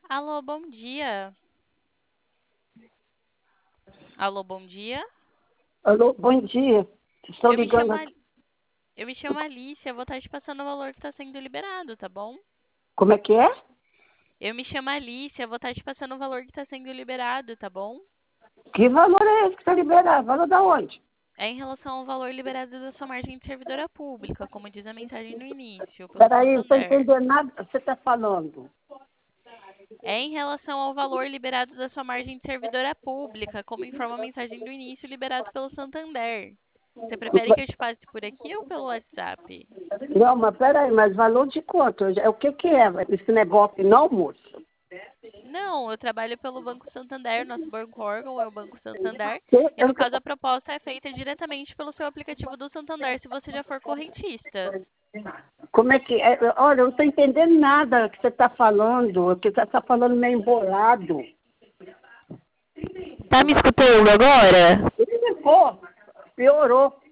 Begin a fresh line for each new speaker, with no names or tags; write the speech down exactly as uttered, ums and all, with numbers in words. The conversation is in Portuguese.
Alô, bom dia. Alô, bom dia.
Alô, bom dia. Estou
Eu me chamo,
ligando.
A- eu me chamo Alicia, vou estar te passando o valor que está sendo liberado, tá bom?
Como é que é?
Eu me chamo Alicia, vou estar te passando o valor que está sendo liberado, tá bom?
Que valor é esse que está liberado? Valor da onde?
É em relação ao valor liberado da sua margem de servidora pública, como diz a mensagem no início, pelo
Peraí, não estou
Santander.
entendendo nada que você está falando.
É em relação ao valor liberado da sua margem de servidora pública, como informa a mensagem do início liberado pelo Santander. Você prefere que eu te passe por aqui ou pelo WhatsApp?
Não, mas peraí, mas valor de quanto? É o que que é? Esse negócio não, moço?
Não, eu trabalho pelo Banco Santander, nosso banco órgão é o Banco Santander,
Eu-
e no
eu-
caso a proposta é feita diretamente pelo seu aplicativo do Santander, se você já for correntista.
Como é que é? Olha, eu não estou entendendo nada que você está falando, que você está falando meio embolado.
Tá me escutando agora?
Pô, piorou.